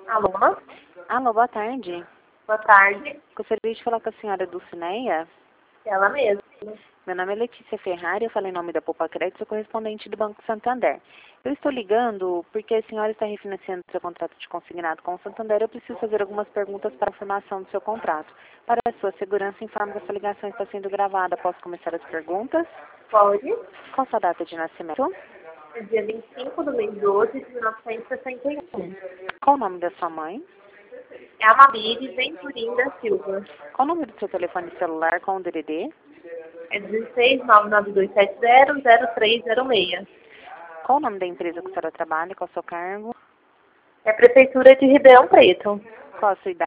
Alô? Alô, boa tarde. Boa tarde. Gostaria de falar com a senhora Dulcineia. Ela mesma. Meu nome é Letícia Ferrari, eu falei em nome da Poupa Crédito, sou correspondente do Banco Santander. Eu estou ligando porque a senhora está refinanciando seu contrato de consignado com o Santander. Eu preciso fazer algumas perguntas para a informação do seu contrato. Para a sua segurança, informo que essa ligação está sendo gravada. Posso começar as perguntas? Pode. Qual a sua data de nascimento? É dia 25 do mês 12 de 1961. Qual o nome da sua mãe? É a Mabide Venturim da Silva. Qual o número do seu telefone celular com o DDD? É 16 99270-0306. Qual o nome da empresa que a senhora trabalha? Qual o seu cargo? É a Prefeitura de Ribeirão Preto. Qual a sua idade?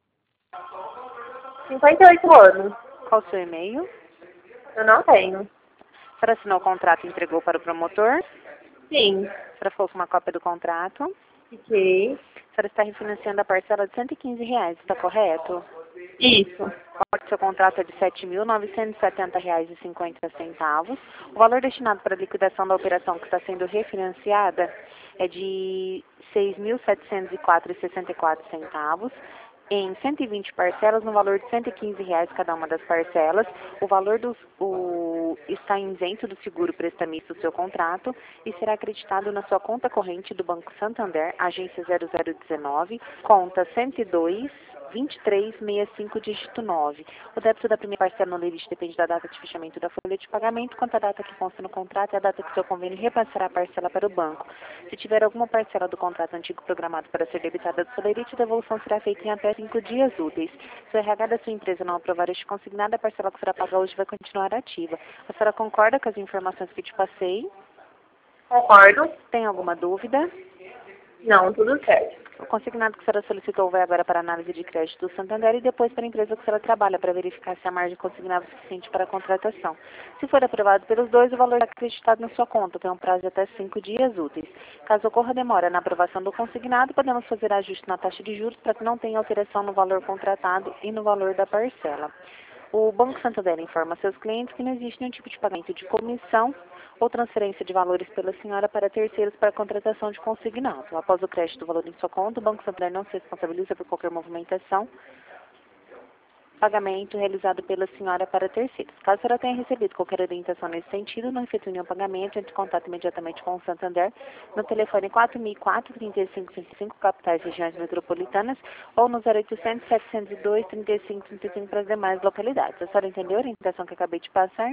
58 anos. Qual o seu e-mail? Eu não tenho. A senhora assinou o contrato e entregou para o promotor? Sim. A senhora ficou com uma cópia do contrato? Fiquei. A senhora está refinanciando a parcela de R$ 115, está correto? Isso. O seu contrato é de R$ 7.970,50. O valor destinado para a liquidação da operação que está sendo refinanciada é de R$ 6.704,64, em 120 parcelas, no valor de R$ 115 cada uma das parcelas. O valor está isento do seguro prestamista do seu contrato e será acreditado na sua conta corrente do Banco Santander, agência 0019, conta 102 2365, dígito 9. O débito da primeira parcela no limite depende da data de fechamento da folha de pagamento, quanto à data que consta no contrato e a data que seu convênio repassará a parcela para o banco. Se tiver alguma parcela do contrato antigo programado para ser debitada do solerite, a devolução será feita em até 5 dias úteis. Se o RH da sua empresa não aprovar este consignado, a parcela que será paga hoje vai continuar ativa. A senhora concorda com as informações que te passei? Concordo. Tem alguma dúvida? Não, tudo certo. O consignado que a senhora solicitou vai agora para a análise de crédito do Santander e depois para a empresa que a senhora trabalha para verificar se a margem consignada é suficiente para a contratação. Se for aprovado pelos dois, o valor é acreditado na sua conta, tem um prazo de até 5 dias úteis. Caso ocorra demora na aprovação do consignado, podemos fazer ajuste na taxa de juros para que não tenha alteração no valor contratado e no valor da parcela. O Banco Santander informa seus clientes que não existe nenhum tipo de pagamento de comissão ou transferência de valores pela senhora para terceiros para a contratação de consignado. Após o crédito do valor em sua conta, o Banco Santander não se responsabiliza por qualquer movimentação, pagamento realizado pela senhora para terceiros. Caso a senhora tenha recebido qualquer orientação nesse sentido, não efetue nenhum pagamento, entre em contato imediatamente com o Santander no telefone 4004-3555, capitais e regiões metropolitanas, ou no 0800-702-3535 para as demais localidades. A senhora entendeu a orientação que acabei de passar?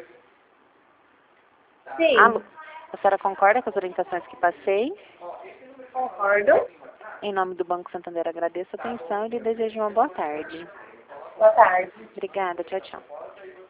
Sim. Alô? A senhora concorda com as orientações que passei? Concordo. Em nome do Banco Santander, agradeço a atenção e lhe desejo uma boa tarde. Boa tarde. Obrigada, tchau, tchau.